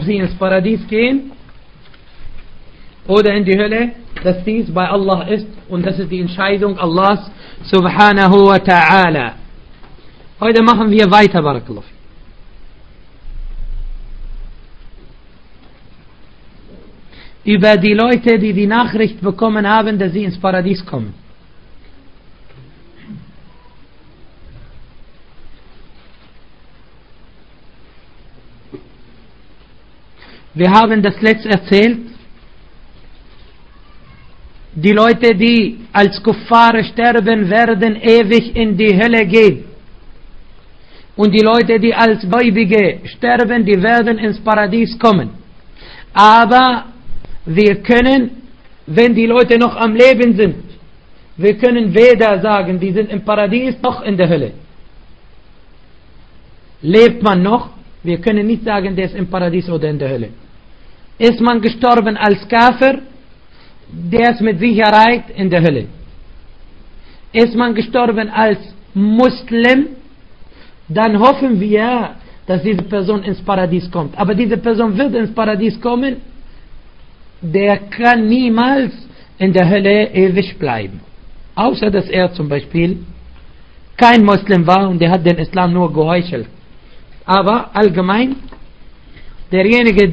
sie ins Paradies gehen oder in die Hölle, dass dies bei Allah ist und das ist die Entscheidung Allahs subhanahu wa ta'ala. Heute machen wir weiter, Barakallahu. Über die Leute, die die Nachricht bekommen haben, dass sie ins Paradies kommen. Wir haben das letzte erzählt. Die Leute, die als Kuffare sterben, werden ewig in die Hölle gehen. Und die Leute, die als Gläubige sterben, die werden ins Paradies kommen. Aber wir können, wenn die Leute noch am Leben sind, wir können weder sagen, die sind im Paradies, noch in der Hölle. Lebt man noch? Wir können nicht sagen, der ist im Paradies oder in der Hölle. Ist man gestorben als Kafir, der ist mit Sicherheit in der Hölle. Ist man gestorben als Muslim, dann hoffen wir, dass diese Person ins Paradies kommt. Aber diese Person wird ins Paradies kommen, der kann niemals in der Hölle ewig bleiben. Außer dass er zum Beispiel kein Muslim war und der hat den Islam nur geheuchelt. Aber allgemein, derjenige,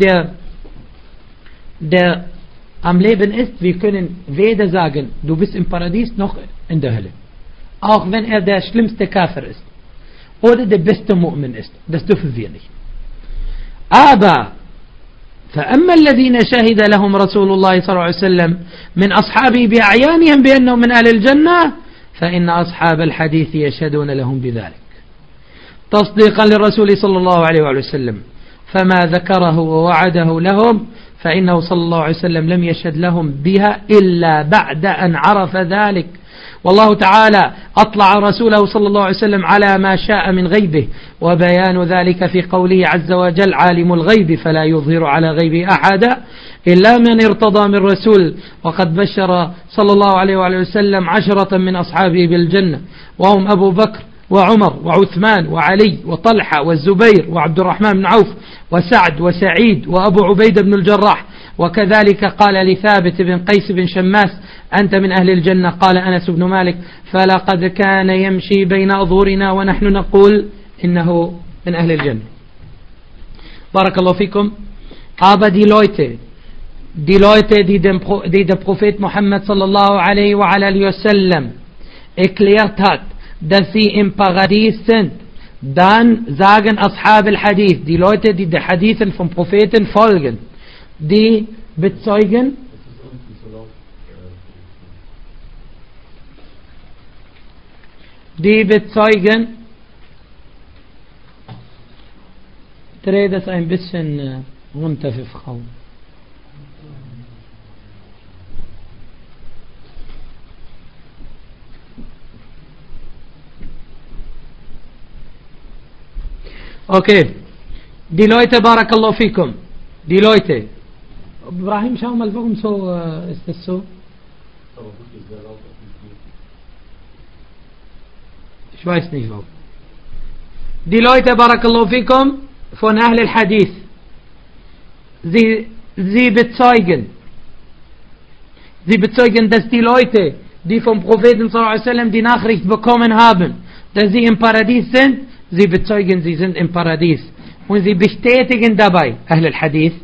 der am Leben ist, wir können weder sagen, du bist im Paradies noch in der Hölle. Auch wenn er der schlimmste Kafir ist. Oder der beste Mu'min ist. Das dürfen wir nicht. Aber فأما الذين شهد لهم رسول الله صلى الله عليه وسلم من أصحابه بأعيانهم بأنهم من أهل الجنة فإن أصحاب الحديث يشهدون لهم بذلك تصديقا للرسول صلى الله عليه وسلم فما ذكره ووعده لهم فإنه صلى الله عليه وسلم لم يشهد لهم بها إلا بعد أن عرف ذلك والله تعالى أطلع رسوله صلى الله عليه وسلم على ما شاء من غيبه وبيان ذلك في قوله عز وجل عالم الغيب فلا يظهر على غيبه أحدا إلا من ارتضى من رسول وقد بشر صلى الله عليه وسلم 10 من أصحابه بالجنة وهم أبو بكر وعمر وعثمان وعلي وطلحة والزبير وعبد الرحمن بن عوف وسعد وسعيد وأبو عبيدة بن الجراح وكذلك قال لثابت بن قيس بن شماس أنت من أهل الجنة قال أنس بن مالك فلقد كان يمشي بين أظهرنا ونحن نقول إنه من أهل الجنة. بارك الله فيكم. Aber die Leute, die der Prophet Muhammad sallallahu alaihi wa alihi wasallam erklärt hat, dass sie im Paradies sind, dann sagen Ashab al-Hadith, die Leute, die der Hadithen vom Propheten folgen, die bezeugen, dreh das ein bisschen runter für Frauen. Okay, die Leute, Barakallahu fikum, die Leute, Ibrahim, schau mal, warum so ist das so? Ich weiß nicht warum. Die Leute, Barakallahu fikum, von Ahl al-Hadith, sie bezeugen, dass die Leute, die vom Propheten sallallahu alaihi wasallam die Nachricht bekommen haben, dass sie im Paradies sind, sie bezeugen, sie sind im Paradies. Und sie bestätigen dabei, Ahl al-Hadith,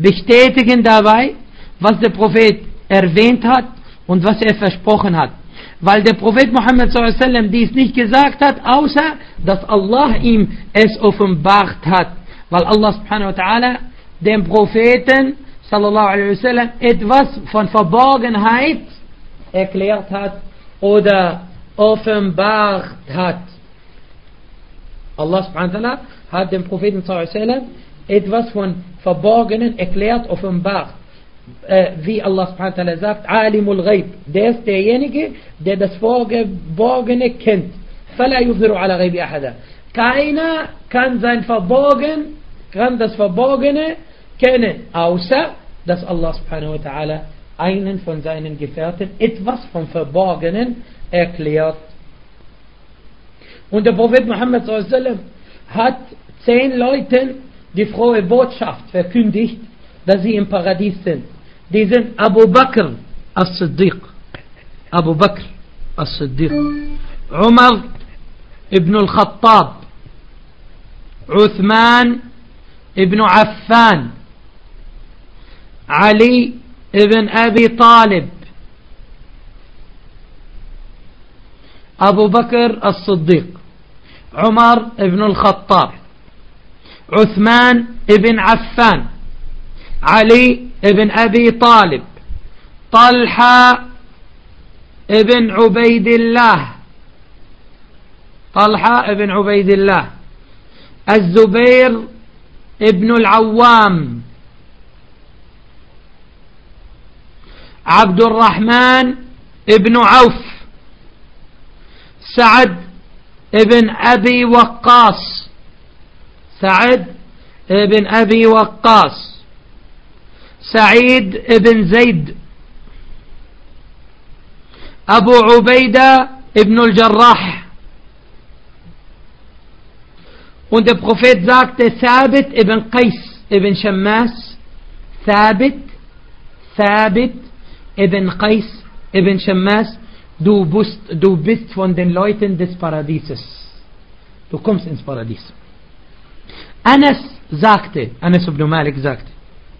was der Prophet erwähnt hat und was er versprochen hat. Weil der Prophet Muhammad sallallahu alaihi wasallam dies nicht gesagt hat, außer dass Allah ihm es offenbart hat. Weil Allah subhanahu wa ta'ala dem Propheten sallallahu alaihi wasallam etwas von Verborgenheit erklärt hat oder offenbart hat. Allah subhanahu wa ta'ala hat dem Propheten sallallahu alaihi wasallam etwas von Verborgenen erklärt, offenbart. Wie Allah subhanahu wa ta'ala sagt, Alimul Ghaib, der ist derjenige, der das Verborgene kennt. فَلَا يُظْهِرُ عَلَى غَيْبِ أَحَدًا. Keiner kann das Verborgene kennen, außer dass Allah subhanahu wa ta'ala einen von seinen Gefährten etwas vom Verborgenen erklärt. Und der Prophet Muhammad sallallahu alaihi wasallam hat 10 Leuten die frohe Botschaft verkündigt, dass sie im Paradies sind. Die sind Abu Bakr as-Siddiq, Abu Bakr as-Siddiq, Umar ibn al-Khattab, Uthman ibn Affan, Ali ibn Abi Talib, Abu Bakr as-Siddiq, Umar ibn al-Khattab, Uthman ibn Affan, Ali ibn Abi Talib, Talha ibn Ubaidillah, طلحة ابن عبيد الله، الزبير ابن العوام، عبد الرحمن ابن عوف، سعد ابن أبي وقاص، سعد ابن أبي وقاص، سعيد ابن زيد، أبو عبيدة ابن الجراح. Und der Prophet sagte, Thabit ibn Qais ibn Shammas, Thabit ibn Qais ibn Shammas, du bist von den Leuten des Paradieses. Du kommst ins Paradies. Anas ibn Malik sagte,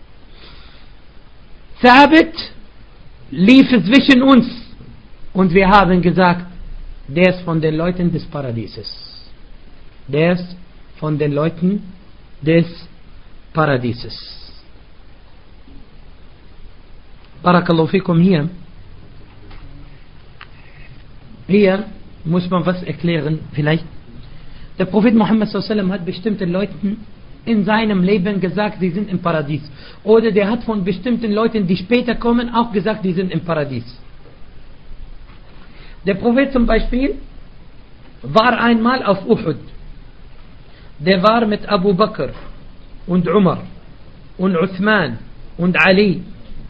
Thabit lief zwischen uns und wir haben gesagt, der ist von den Leuten des Paradieses. Der ist von den Leuten des Paradieses. Barakallahu fikum hier. Hier muss man was erklären, vielleicht. Der Prophet Muhammad sallallahu hat bestimmten Leuten in seinem Leben gesagt, sie sind im Paradies. Oder der hat von bestimmten Leuten, die später kommen, auch gesagt, die sind im Paradies. Der Prophet zum Beispiel war einmal auf Uhud. Der war mit Abu Bakr und Umar und Uthman und Ali.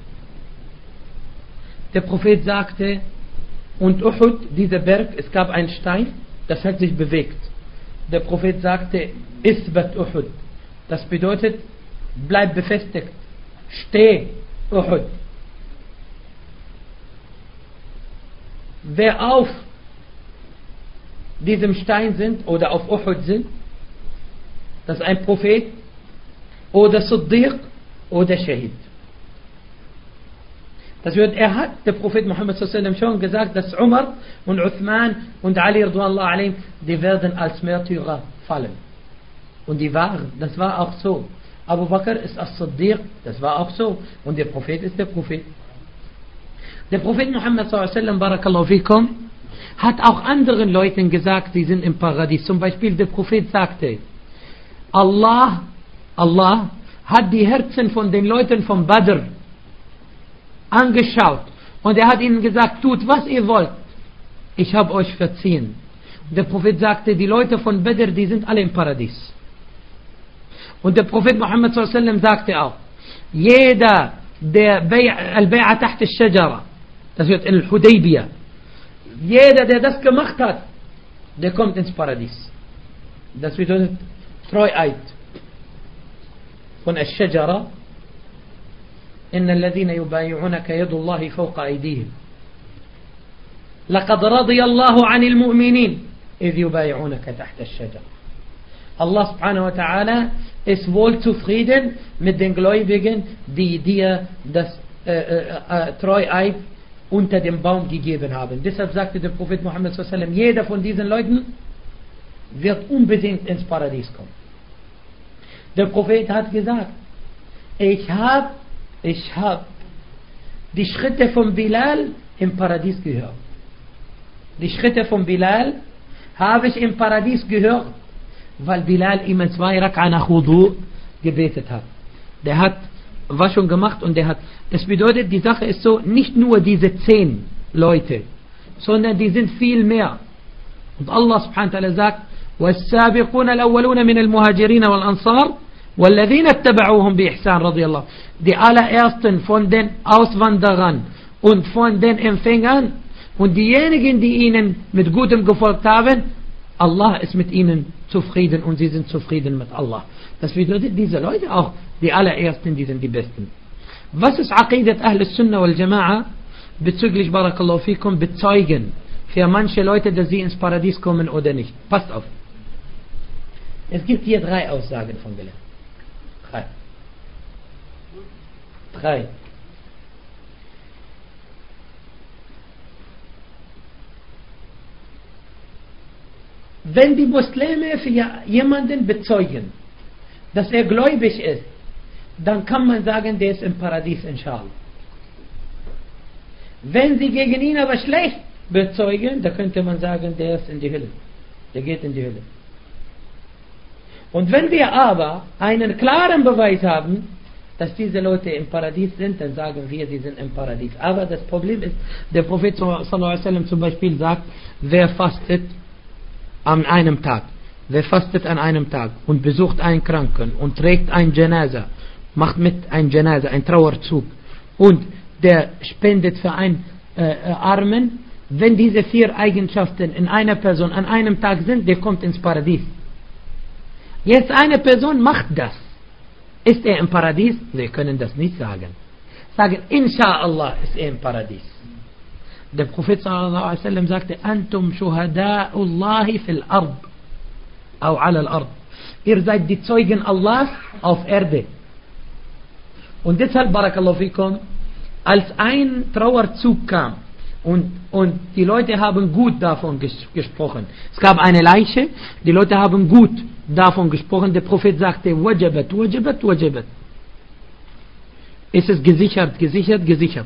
Der Prophet sagte, und Uhud, dieser Berg, es gab einen Stein, das hat sich bewegt. Der Prophet sagte, Isbat Uhud. Das bedeutet, bleib befestigt. Steh, Uhud. Wer auf diesem Stein sind oder auf Uhud sind, das ist ein Prophet oder Siddiq oder Shahid. Das wird, der Prophet Muhammad sallallahu schon gesagt, dass Umar und Uthman und Ali radhiyallahu anhum, die werden als Märtyrer fallen. Und das war auch so. Abu Bakr ist als Siddiq, das war auch so. Und der Prophet ist der Prophet. Der Prophet Muhammad sallallahu barakallahu fikum, hat auch anderen Leuten gesagt, sie sind im Paradies. Zum Beispiel der Prophet sagte, Allah hat die Herzen von den Leuten von Badr angeschaut und er hat ihnen gesagt, tut was ihr wollt, ich habe euch verziehen. Und der Prophet sagte, die Leute von Badr, die sind alle im Paradies. Und der Prophet Muhammad sallallahu sagte auch, jeder, der Al-Bay'a taht al-Shajara, das wird Al-Hudaybiyah, jeder, der das gemacht hat, der kommt ins Paradies. Das bedeutet Treueid von Al-Shajara, إن الذين يبايعونك يد الله فوق أيديهم لقد رضي الله عن المؤمنين إذ يبايعونك تحت الشجرة. Allah subhanahu wa ta'ala ist wohl zufrieden mit den Gläubigen, die dir das Treueid unter dem Baum gegeben haben. Deshalb sagte der Prophet Muhammad sallallahu alaihi wasallam, jeder von diesen Leuten wird unbedingt ins Paradies kommen. Der Prophet hat gesagt, ich habe die Schritte von Bilal im Paradies gehört. Die Schritte von Bilal habe ich im Paradies gehört, weil Bilal immer 2 Rak'a nach Wudu gebetet hat. Der hat Waschung gemacht und das bedeutet, die Sache ist so, nicht nur diese 10 Leute, sondern die sind viel mehr. Und Allah subhanahu wa ta'ala sagt, وَالسَّابِقُونَ الْأَوَّلُونَ مِنَ الْمُهَاجِرِينَ وَالْأَنصَارِ وَالَّذِينَ اتَّبَعُوهُمْ بِإِحْسَانٍ رضي الله. Die allerersten von den Auswanderern und von den Empfängern und diejenigen, die ihnen mit Gutem gefolgt haben, Allah ist mit ihnen zufrieden und sie sind zufrieden mit Allah. Das bedeutet, diese Leute auch die allerersten, die sind die Besten. Was ist Aqidat Ahl Sunnah wal Jama'a bezüglich Barakallahu fikum bezeugen für manche Leute, dass sie ins Paradies kommen oder nicht? Passt auf. Es gibt hier 3 Aussagen von Gelehrten. 3. Wenn die Muslime für jemanden bezeugen, dass er gläubig ist, dann kann man sagen, der ist im Paradies, inshallah. Wenn sie gegen ihn aber schlecht bezeugen, dann könnte man sagen, der ist in die Hölle. Der geht in die Hölle. Und wenn wir aber einen klaren Beweis haben, dass diese Leute im Paradies sind, dann sagen wir, sie sind im Paradies. Aber das Problem ist, der Prophet sallallahu alaihi wasallam zum Beispiel sagt, wer fastet an einem Tag, wer fastet an einem Tag und besucht einen Kranken und trägt ein Janaza, macht mit ein Janaza, ein Trauerzug und der spendet für einen Armen, wenn diese 4 Eigenschaften in einer Person an einem Tag sind, der kommt ins Paradies. Jetzt eine Person macht das. Ist er im Paradies? Wir können das nicht sagen. Sagen, Insha'Allah ist er im Paradies. Der Prophet sallallahu alaihi wasallam sagte, Antum shuhada'ullahi fil ard. Au ala al-ard. Ihr seid die Zeugen Allahs auf Erde. Und deshalb, Barakallahu fikum, als ein Trauerzug kam und die Leute haben gut davon gesprochen. Es gab eine Leiche, die Leute haben gut davon gesprochen. Der Prophet sagte, wajabat, wajabat, wajabat. Ist es gesichert, gesichert, gesichert.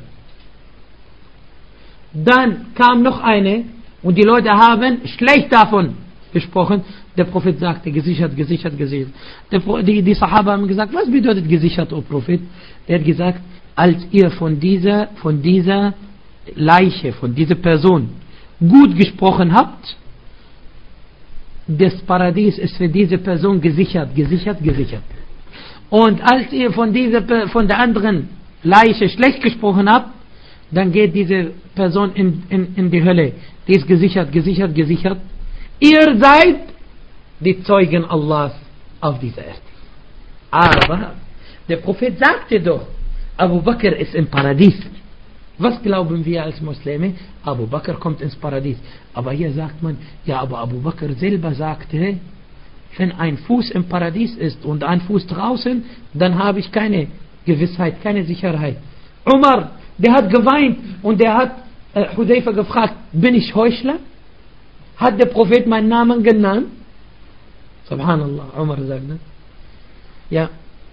Dann kam noch eine und die Leute haben schlecht davon gesprochen. Der Prophet sagte, gesichert, gesichert, gesichert. Die Sahaba haben gesagt, was bedeutet gesichert, o Prophet? Er hat gesagt, als ihr von dieser Leiche, von dieser Person gut gesprochen habt, das Paradies ist für diese Person gesichert, gesichert, gesichert. Und als ihr von der anderen Leiche schlecht gesprochen habt, dann geht diese Person in die Hölle. Die ist gesichert, gesichert, gesichert. Ihr seid die Zeugen Allahs auf dieser Erde. Aber der Prophet sagte doch, Abu Bakr ist im Paradies. Was glauben wir als Muslime? Abu Bakr kommt ins Paradies. Aber hier sagt man, ja, aber Abu Bakr selber sagte, wenn ein Fuß im Paradies ist und ein Fuß draußen, dann habe ich keine Gewissheit, keine Sicherheit. Umar, der hat geweint und der hat Hudayfa gefragt, bin ich Heuchler? Hat der Prophet meinen Namen genannt? Subhanallah, Umar sagt das. Ja.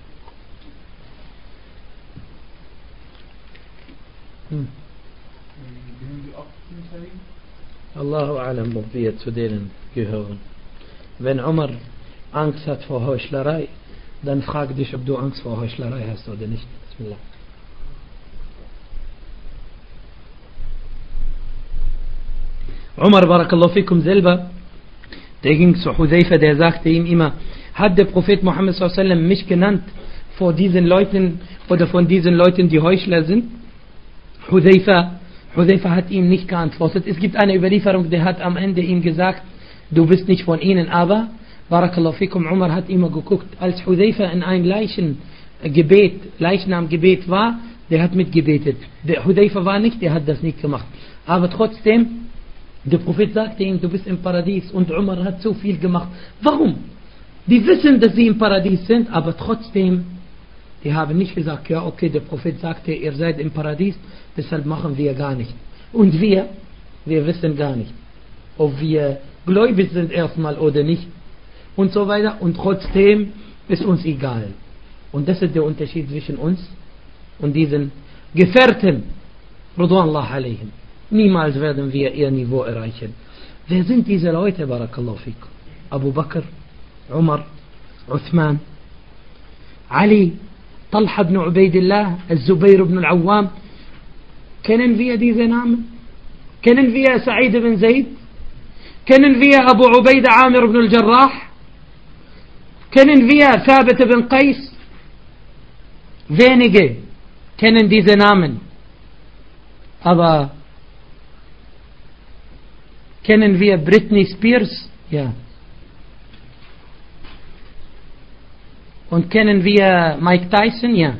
Allahu alam, ob wir zu denen gehören. Wenn Umar Angst hat vor Heuchlerei, dann frag dich, ob du Angst vor Heuchlerei hast oder nicht. Bismillah. Umar, Barakallahu fikum, selber, der ging zu Hudayfa, der sagte ihm immer, hat der Prophet Muhammad sallallahu alaihi wasallam mich genannt vor diesen Leuten oder von diesen Leuten, die Heuchler sind? Hudayfa hat ihm nicht geantwortet. Es gibt eine Überlieferung, der hat am Ende ihm gesagt, du bist nicht von ihnen, aber Barakallahu fikum, Umar hat immer geguckt, als Hudayfa in ein Leichnamgebet war, der hat mitgebetet. Der Hudayfa war nicht, der hat das nicht gemacht. Aber trotzdem, der Prophet sagte ihm, du bist im Paradies, und Umar hat so viel gemacht. Warum? Die wissen, dass sie im Paradies sind, aber trotzdem, die haben nicht gesagt, ja okay, der Prophet sagte, ihr seid im Paradies, deshalb machen wir gar nicht. Und wir wissen gar nicht, ob wir gläubig sind erstmal oder nicht und so weiter, und trotzdem ist uns egal. Und das ist der Unterschied zwischen uns und diesen Gefährten, Ridwanullah alayhim. Niemals werden wir ihr Niveau erreichen. Wer sind diese Leute, Barakallahu fikum? Abu Bakr, Umar, Uthman, Ali, Talha ibn Ubaidillah, Zubair ibn al-Awwam. Kennen wir diese Namen? Kennen wir Sa'id ibn Zaid? Kennen wir Abu Ubaida Amir ibn al-Jarrah? Kennen wir Thabit ibn Qais? Wenige kennen diese Namen. Aber kennen wir Britney Spears? Ja. Und kennen wir Mike Tyson? Ja.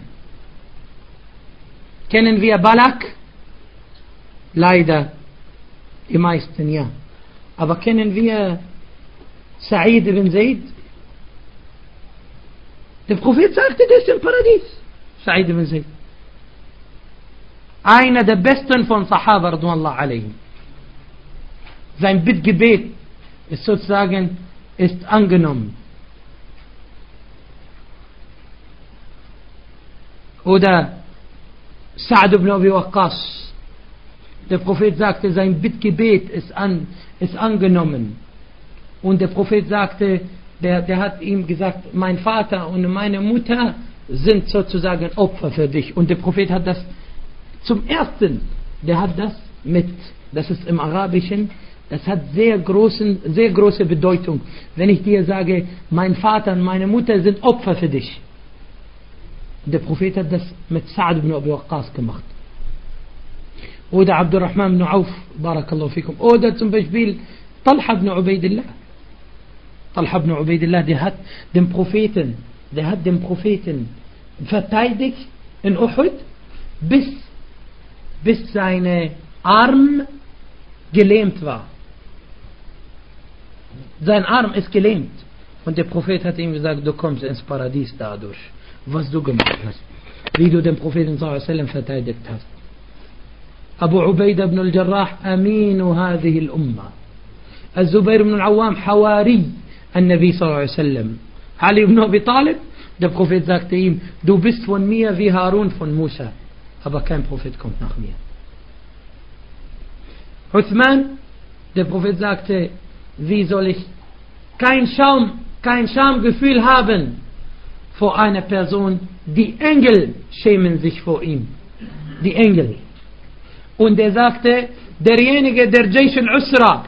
Kennen wir Balak? Leider. Die meisten, ja. Aber kennen wir Sa'id ibn Zaid? Der Prophet sagte, das ist im Paradies. Sa'id ibn Zaid. Einer der besten von Sahaba, radwanallah alayhim. Sein Bittgebet ist sozusagen, ist angenommen. Oder Sa'd ibn Abi Waqqas. Der Prophet sagte, sein Bittgebet ist angenommen. Und der Prophet sagte, der hat ihm gesagt, mein Vater und meine Mutter sind sozusagen Opfer für dich. Und der Prophet hat das zum ersten, der hat das das ist im Arabischen, das hat sehr große Bedeutung. Wenn ich dir sage, mein Vater und meine Mutter sind Opfer für dich. Der Prophet hat das mit Sa'd ibn Abi Waqqas gemacht. Oder Abdurrahman ibn Auf, barakallahu fikum. Oder zum Beispiel Talha ibn Ubaidillah. Talha ibn Ubaidillah, der hat den Propheten verteidigt in Uhud, bis seine Arm gelähmt war. Sein Arm ist gelähmt. Und der Prophet hat ihm gesagt, du kommst ins Paradies dadurch, was du gemacht hast. Wie du den Propheten sallallahu alaihi wasallam verteidigt hast. Abu Ubaidah ibn al-Jarrah, Aminu hadhihi al-Umma. Al-Zubayr ibn al-Awwam, Hawari, al-Nabi sallallahu alaihi wasallam. Ali ibn Abi Talib, der Prophet sagte ihm, du bist von mir wie Harun von Musa. Aber kein Prophet kommt nach mir. Uthman, der Prophet sagte, wie soll ich kein Schamgefühl haben vor einer Person, die Engel schämen sich vor ihm. Die Engel. Und er sagte, derjenige, der Jaysh al-Usra,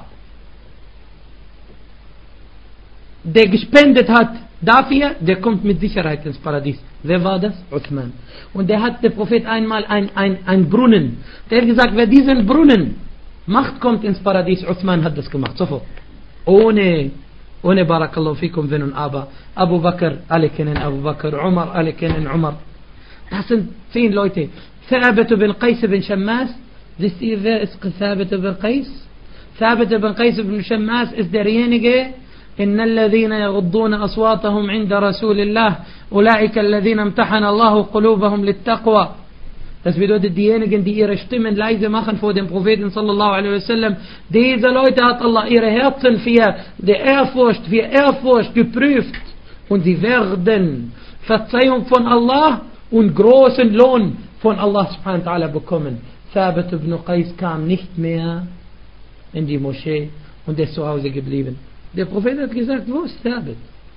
der gespendet hat dafür, der kommt mit Sicherheit ins Paradies. Wer war das? Uthman. Und der hat der Prophet einmal ein Brunnen. Der hat gesagt, wer diesen Brunnen macht, kommt ins Paradies. Uthman hat das gemacht, sofort. Ohne barakallahu fikum, wenn und aber. Abu Bakr, alle kennen Abu Bakr. Umar, alle kennen Umar. Das sind 10 Leute. Thabit bin Qais bin Shammas. Wisst ihr, wer ist Thabit bin Qais? Thabit bin Qais bin Shammas ist derjenige, إن الذين يغضون أصواتهم عند رسول الله أولئك الذين امتحن الله قلوبهم للتقوى. Das bedeutet, diejenigen, die ihre Stimmen leise machen vor dem Propheten sallallahu alaihi wasallam, diese Leute hat Allah ihre Herzen für Ehrfurcht geprüft, und sie werden Verzeihung von Allah und großen Lohn von Allah subhanahu wa ta'ala bekommen. Thabit ibn Qais kam nicht mehr in die Moschee und ist zu Hause geblieben. Der Prophet hat gesagt, wo ist Thabit?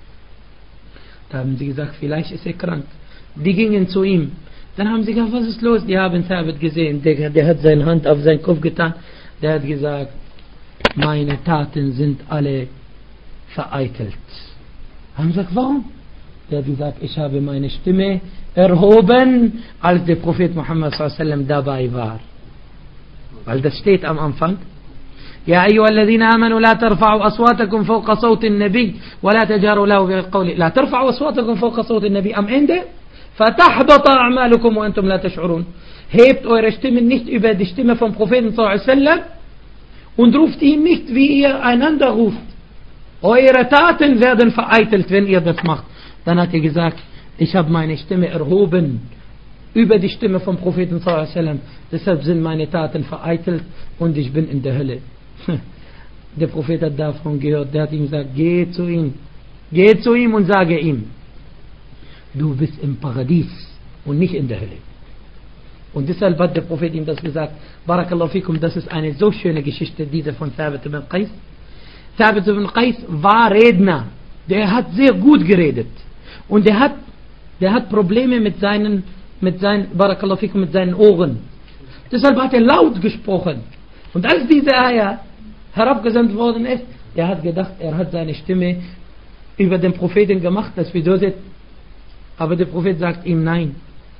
Da haben sie gesagt, vielleicht ist er krank. Die gingen zu ihm. Dann haben sie gesagt, was ist los? Die haben Thabit gesehen. Der hat seine Hand auf seinen Kopf getan. Der hat gesagt, meine Taten sind alle vereitelt. Haben sie gesagt, warum? Der hat gesagt, ich habe meine Stimme erhoben, als der Prophet Muhammad sallallahu alaihi wasallam dabei war. Weil das steht am Anfang. يا أيها الذين آمنوا لا ترفعوا أصواتكم فوق صوت النبي ولا تجهروا له بالقول لا ترفعوا أصواتكم فوق صوت النبي am Ende فتحبط أعمالكم وأنتم لا تشعرون. Hebt eure Stimmen nicht über die Stimme vom Propheten sallallahu alaihi wasallam und ruft ihn nicht, wie ihr einander ruft. Eure Taten werden vereitelt, wenn ihr das macht. Dann hat er gesagt, ich habe meine Stimme erhoben über die Stimme vom Propheten sallallahu alaihi wasallam. Deshalb sind meine Taten vereitelt und ich bin in der Hölle. Der Prophet hat davon gehört, der hat ihm gesagt, geh zu ihm und sage ihm, du bist im Paradies und nicht in der Hölle. Und deshalb hat der Prophet ihm das gesagt. Barakallahu fikum, das ist eine so schöne Geschichte, diese von Thabit ibn Qais. Thabit ibn Qais war Redner, der hat sehr gut geredet und der hat Probleme mit seinen Barakallahu fikum, mit seinen Ohren. Deshalb hat er laut gesprochen. Und als diese Ayah herabgesandt worden ist, er hat gedacht, er hat seine Stimme über den Propheten gemacht, das bedeutet, aber der Prophet sagt ihm, nein,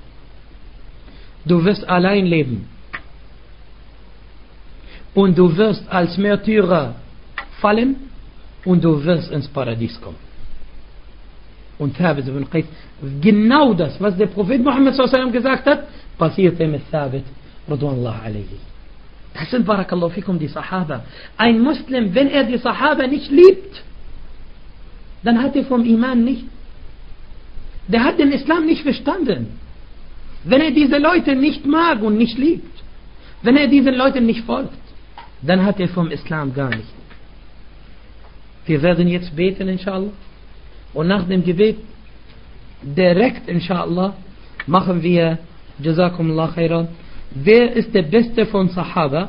du wirst allein leben und du wirst als Märtyrer fallen und du wirst ins Paradies kommen. Und Thabit ibn Qais, genau das, was der Prophet Muhammad s.a.w. gesagt hat, passierte mit Thabit radwanallahu alayhi. Das sind, barakallahu fikum, die Sahaba. Ein Muslim, wenn er die Sahaba nicht liebt, dann hat er vom Iman nicht. Der hat den Islam nicht verstanden. Wenn er diese Leute nicht mag und nicht liebt, wenn er diesen Leuten nicht folgt, dann hat er vom Islam gar nicht. Wir werden jetzt beten, inshallah. Und nach dem Gebet, direkt, inshallah, machen wir, Jazakumullah khairan, wer ist der Beste von Sahaba?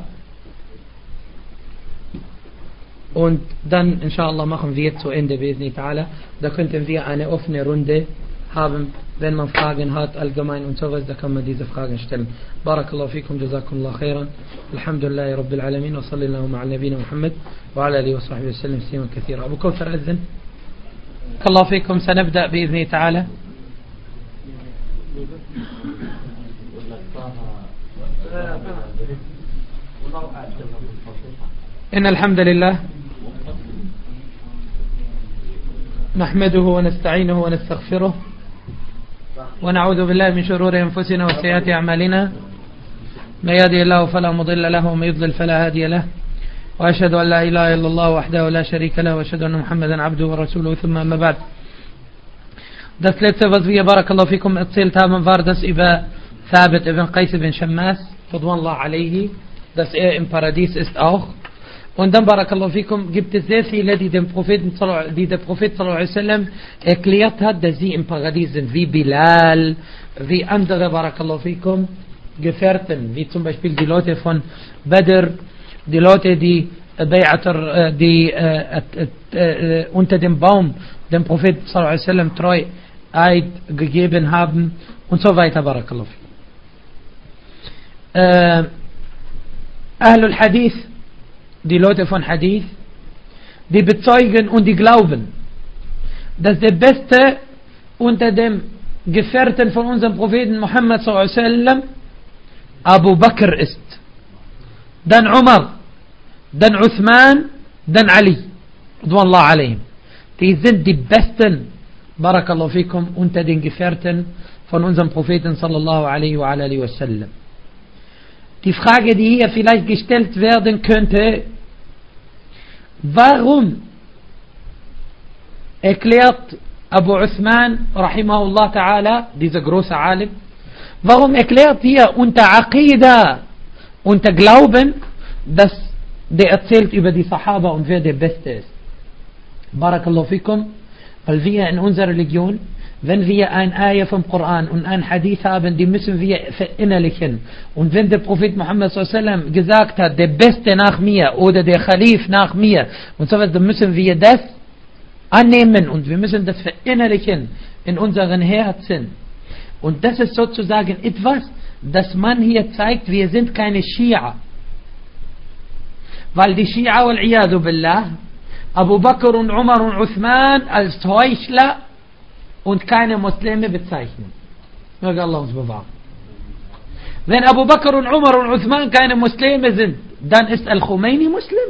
Und dann, inshallah, machen wir zu Ende, da könnten wir eine offene Runde haben, wenn man Fragen hat, allgemein und sowas, da kann man diese Fragen stellen. Barakallahu fikum, jazakumullah khairan. Alhamdulillahi Rabbil Alamin, wa sallallahu ala nabina Muhammad, wa ala alihi wa sahbihi wa sallam, siyman kathira. Abu Kawthar أذن. Barakallahu fikum, سنبدأ بإذنه تعالى. إن الحمد لله نحمده ونستعينه ونستغفره ونعوذ بالله من شرور أنفسنا وسيئات أعمالنا من يهده الله فلا مضل له ومن يضلل فلا هادي له وأشهد أن لا إله إلا الله وحده لا شريك له وأشهد أن محمدا عبده ورسوله ثم أما بعد. Das letzte, was wir, barakallahu fikum, erzählt haben, war das über Thabit ibn Qais ibn Shammas radwanallahu alayhi, dass er im Paradies ist auch. Und dann, barakallahu fikum, gibt es sehr viele, die der Prophet sallallahu alaihi wasallam erklärt hat, dass sie im Paradies sind, wie Bilal, wie andere, barakallahu fikum, Gefährten, wie zum Beispiel die Leute von Badr, die Leute, die unter dem Baum dem Prophet sallallahu alaihi wasallam treu Eid gegeben haben und so weiter, barakallahu fikum. Ahlul Hadith, die Leute von Hadith, die bezeugen und die glauben, dass der Beste unter dem Gefährten von unserem Propheten Muhammad sallallahu alaihi wasallam Abu Bakr ist, dann Umar, dann Uthman, dann Ali radwanallahu alayhim. Die sind die Besten, barakallahu fikum, unter den Gefährten von unserem Propheten sallallahu alaihi wa alihi wasallam. Die Frage, die hier vielleicht gestellt werden könnte: Warum erklärt Abu Uthman rahimahullah ta'ala, dieser große Alim, warum erklärt hier unter Aqidah, unter Glauben, dass der erzählt über die Sahaba und wer der Beste ist? Barakallahu fikum, weil wir in unserer Religion, wenn wir ein Ayah vom Koran und ein Hadith haben, die müssen wir verinnerlichen. Und wenn der Prophet Muhammad sallallahu alaihi wasallam gesagt hat, der Beste nach mir oder der Khalif nach mir und so weiter, dann müssen wir das annehmen und wir müssen das verinnerlichen in unseren Herzen. Und das ist sozusagen etwas, das man hier zeigt, wir sind keine Schia. Weil die Schia, wal-iyadu billah, Abu Bakr und Umar und Uthman als Heuchler und keine Muslime bezeichnen. Möge Allah uns bewahren. Wenn Abu Bakr und Umar und Uthman keine Muslime sind, dann ist Al-Khomeini Muslim?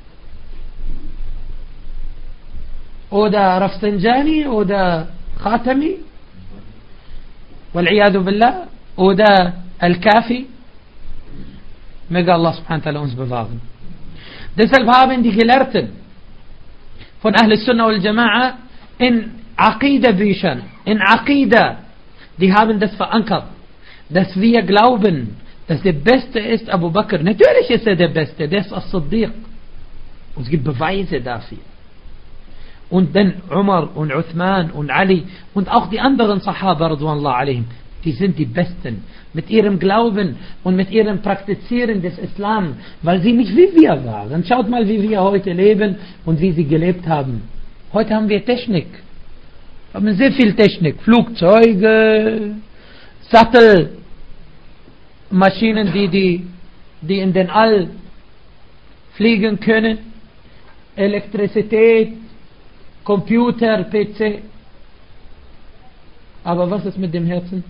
Oder Rafsanjani oder Khatami? Wal-iyadu billah? Oder Al-Kafi? Möge Allah subhanahu wa ta'ala uns bewahren. Deshalb haben die Gelehrten von Ahl Sunnah wal Jama'a in Aqidah-Büchern, in Aqidah, die haben das verankert, dass wir glauben, dass der Beste ist Abu Bakr. Natürlich ist er der Beste, der ist As-Siddiq. Und es gibt Beweise dafür. Und dann Umar und Uthman und Ali und auch die anderen Sahaba radwanallahu alaihim, die sind die Besten mit ihrem Glauben und mit ihrem Praktizieren des Islam, weil sie nicht wie wir waren. Schaut mal, wie wir heute leben und wie sie gelebt haben. Heute haben wir Technik. Wir haben sehr viel Technik. Flugzeuge, Sattelmaschinen, die in den All fliegen können, Elektrizität, Computer, PC. Aber was ist mit dem Herzen?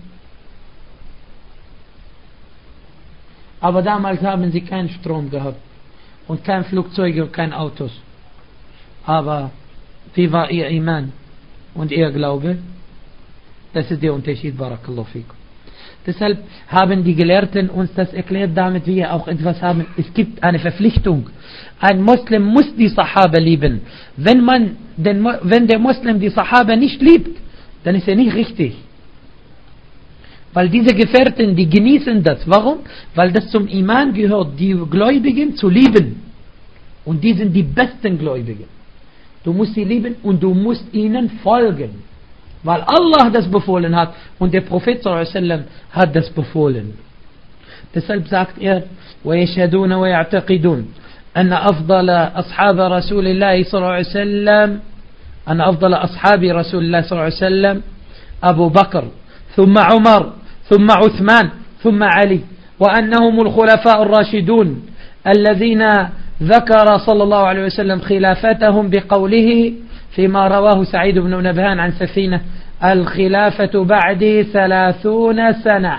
Aber damals haben sie keinen Strom gehabt und kein Flugzeuge und kein Autos. Aber wie war ihr Iman und ihr Glaube? Das ist der Unterschied, Barakallahu fikum. Deshalb haben die Gelehrten uns das erklärt, damit wir auch etwas haben. Es gibt eine Verpflichtung. Ein Muslim muss die Sahaba lieben. Wenn der Muslim die Sahaba nicht liebt, dann ist er nicht richtig. Weil diese Gefährten, die genießen das. Warum? Weil das zum Iman gehört, die Gläubigen zu lieben. Und die sind die besten Gläubigen. Du musst sie lieben und du musst ihnen folgen. Weil Allah das befohlen hat und der Prophet ﷺ hat das befohlen. Deshalb sagt er, وَيَشْهَدُونَ وَيَعْتَقِدُونَ أَنَّ أَفْضَلَ أَصْحَابَ رَسُولِ اللَّهِ صلى الله عليه وسلم أن أفضل أصحاب رسول الله صلى الله عليه وسلم أبو بكر ثم عمر ثم عثمان ثم علي وأنهم الخلفاء الراشدون الذين ذكر صلى الله عليه وسلم خلافتهم بقوله فيما رواه سعيد بن نبهان عن سفينة الخلافة بعدي 30 سنة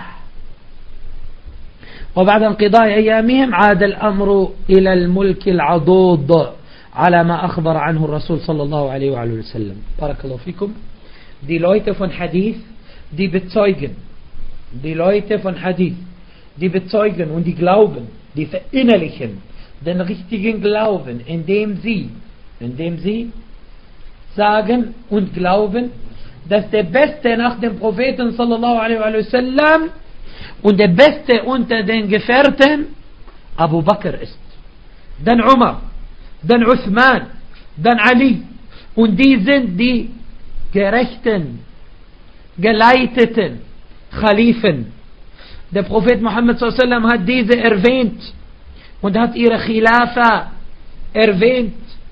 وبعد انقضاء أيامهم عاد الأمر إلى الملك العضوض على ما أخبر عنه الرسول صلى الله عليه وآله وسلم. بارك الله فيكم. Die Leute von Hadith, die bezeugen, die Leute von Hadith, die bezeugen und die glauben, die verinnerlichen den richtigen Glauben, indem sie sagen und glauben, dass der Beste nach dem Propheten sallallahu alaihi wasallam und der Beste unter den Gefährten Abu Bakr ist. Dann Umar, dann Uthman, dann Ali. Und die sind die gerechten, geleiteten Khalifen. Der Prophet Muhammad sallallahu alaihi wasallam hat diese erwähnt und hat ihre Khilafa erwähnt.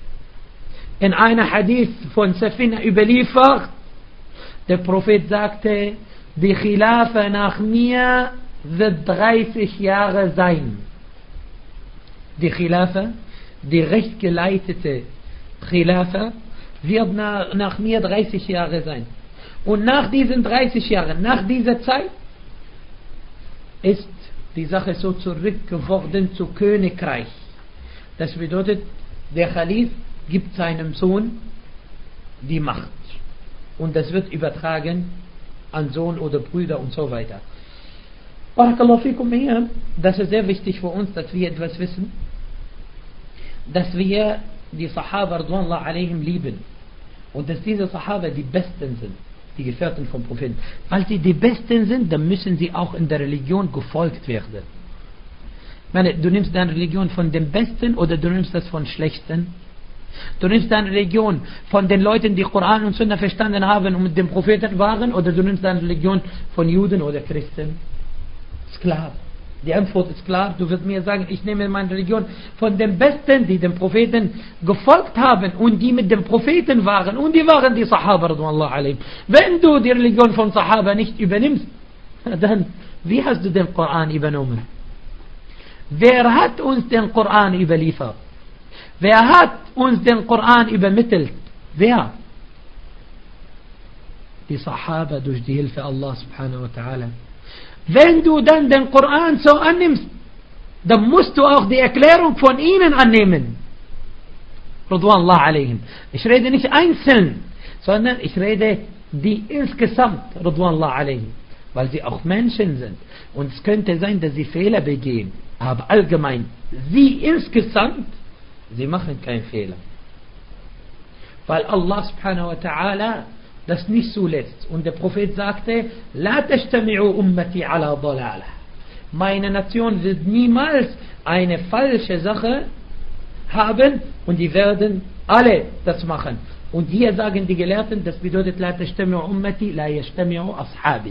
In einer Hadith von Safina überliefert, der Prophet sagte, die Khilafa nach mir wird 30 Jahre sein. Die Khilafa, die rechtgeleitete Khilafa, wird nach mir 30 Jahre sein. Und nach diesen 30 Jahren, nach dieser Zeit, ist die Sache so zurückgeworden zu Königreich. Das bedeutet, der Khalif gibt seinem Sohn die Macht. Und das wird übertragen an Sohn oder Brüder und so weiter. Barakallahu fikum hier, das ist sehr wichtig für uns, dass wir etwas wissen, dass wir die Sahaba radwanullah alaihim lieben und dass diese Sahaba die Besten sind, die Gefährten vom Propheten. Weil sie die Besten sind, dann müssen sie auch in der Religion gefolgt werden. Ich meine, du nimmst deine Religion von dem Besten oder du nimmst das von Schlechten? Du nimmst deine Religion von den Leuten, die Koran und Sunna verstanden haben und mit dem Propheten waren, oder du nimmst deine Religion von Juden oder Christen? Ist klar. Die Antwort ist klar. Du wirst mir sagen, ich nehme meine Religion von den Besten, die dem Propheten gefolgt haben und die mit dem Propheten waren. Und die waren die Sahaba radwanullah alaihim. Wenn du die Religion von Sahaba nicht übernimmst, dann wie hast du den Koran übernommen? Wer hat uns den Koran überliefert? Wer hat uns den Koran übermittelt? Wer? Die Sahaba durch die Hilfe Allah subhanahu wa ta'ala. Wenn du dann den Koran so annimmst, dann musst du auch die Erklärung von ihnen annehmen. Radwanullah alaihim. Ich rede nicht einzeln, sondern ich rede die insgesamt, Radwanullah alaihim. Weil sie auch Menschen sind. Und es könnte sein, dass sie Fehler begehen. Aber allgemein, sie insgesamt, sie machen keinen Fehler. Weil Allah subhanahu wa ta'ala das nicht zulässt. Und der Prophet sagte, La tajtami'u ummati ala dalalah. Meine Nation wird niemals eine falsche Sache haben und die werden alle das machen. Und hier sagen die Gelehrten, das bedeutet, La tajtami'u ummati, la yajtami'u ashabi.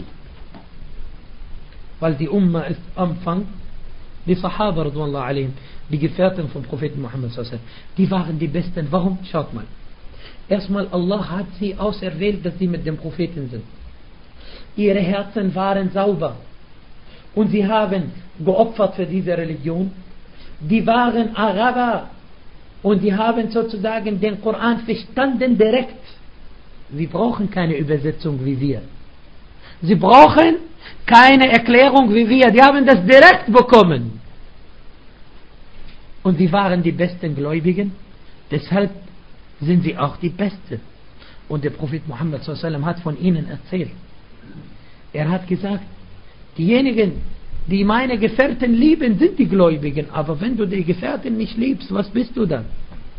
Weil die Umma ist Anfang, die Sahaba radwanullah alaihim, die Gefährten vom Propheten Muhammad sallallahu alaihi wasallam, die waren die Besten. Warum? Schaut mal. Erstmal, Allah hat sie auserwählt, dass sie mit dem Propheten sind. Ihre Herzen waren sauber. Und sie haben geopfert für diese Religion. Die waren Araber. Und die haben sozusagen den Koran verstanden direkt. Sie brauchen keine Übersetzung wie wir. Sie brauchen keine Erklärung wie wir. Die haben das direkt bekommen. Und sie waren die besten Gläubigen. Deshalb sind sie auch die Beste. Und der Prophet Muhammad sallam hat von ihnen erzählt. Er hat gesagt, diejenigen, die meine Gefährten lieben, sind die Gläubigen. Aber wenn du die Gefährten nicht liebst, was bist du dann?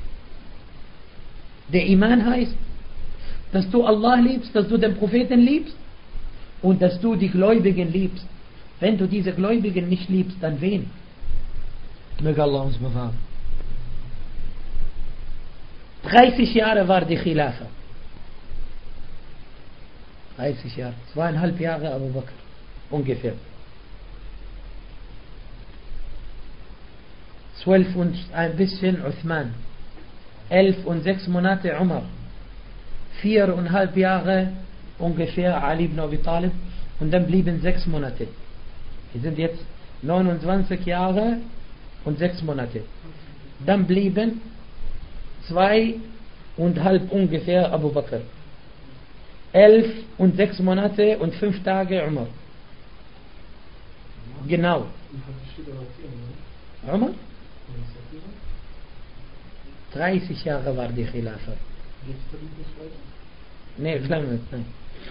Der Iman heißt, dass du Allah liebst, dass du den Propheten liebst und dass du die Gläubigen liebst. Wenn du diese Gläubigen nicht liebst, dann wen? Möge Allah uns bewahren. 30 Jahre war die Khilafa. 30 Jahre. 2,5 Jahre Abu Bakr. Ungefähr. 12 und ein bisschen Uthman. 11 und 6 Monate Umar. 4,5 Jahre ungefähr Ali ibn Abi Talib. Und dann blieben 6 Monate. Wir sind jetzt 29 Jahre und 6 Monate. Dann blieben 2,5 ungefähr Abu Bakr. 11 und 6 Monate und 5 Tage Umar. Genau. Umar? 30 Jahre war die Khilafa. Nee, kleinen Moment, nein.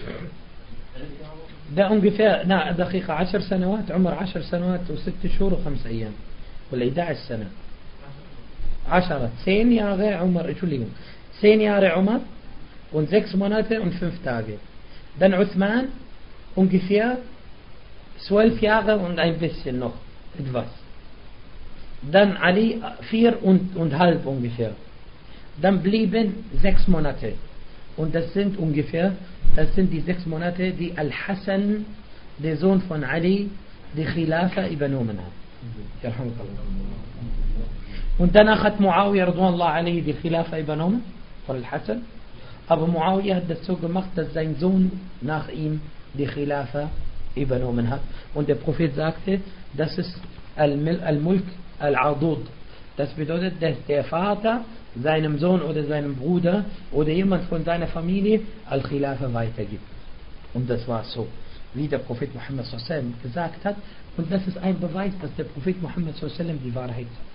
ده ungefähr دقيقة 10 سنوات عمر 10 سنوات و6 شهور و5 أيام ولا 11 سنة 10 Jahre عمر Entschuldigung 10 Jahre Umar und 6 Monate und 5 Tage. Dann Uthman ungefähr 12 Jahre und ein bisschen noch etwas. Dann Ali 4,5 ungefähr. Dann blieben 6 Monate. Und das sind die 6 Monate, die Al-Hassan, der Sohn von Ali, die Khilafa übernommen hat. Und danach hat Muawiyah radhiyallahu anhu die Khilafa übernommen von Al-Hassan. Aber Muawiyah hat das so gemacht, dass sein Sohn nach ihm die Khilafa übernommen hat. Und der Prophet sagte, das ist Al-Mulk Al-Adud. Das bedeutet, dass der Vater seinem Sohn oder seinem Bruder oder jemand von seiner Familie Al-Khilafa weitergibt. Und das war so, wie der Prophet Muhammad sallam gesagt hat. Und das ist ein Beweis, dass der Prophet Muhammad sallam die Wahrheit sagt.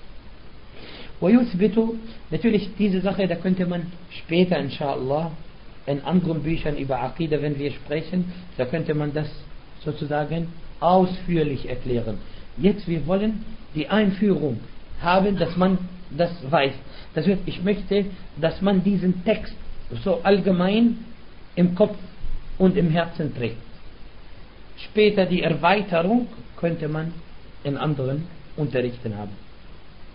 Natürlich diese Sache, da könnte man später inshallah in anderen Büchern über Aqidah, wenn wir sprechen, da könnte man das sozusagen ausführlich erklären. Jetzt wir wollen die Einführung haben, dass man das weiß. Das heißt, ich möchte, dass man diesen Text so allgemein im Kopf und im Herzen trägt. Später die Erweiterung könnte man in anderen Unterrichten haben.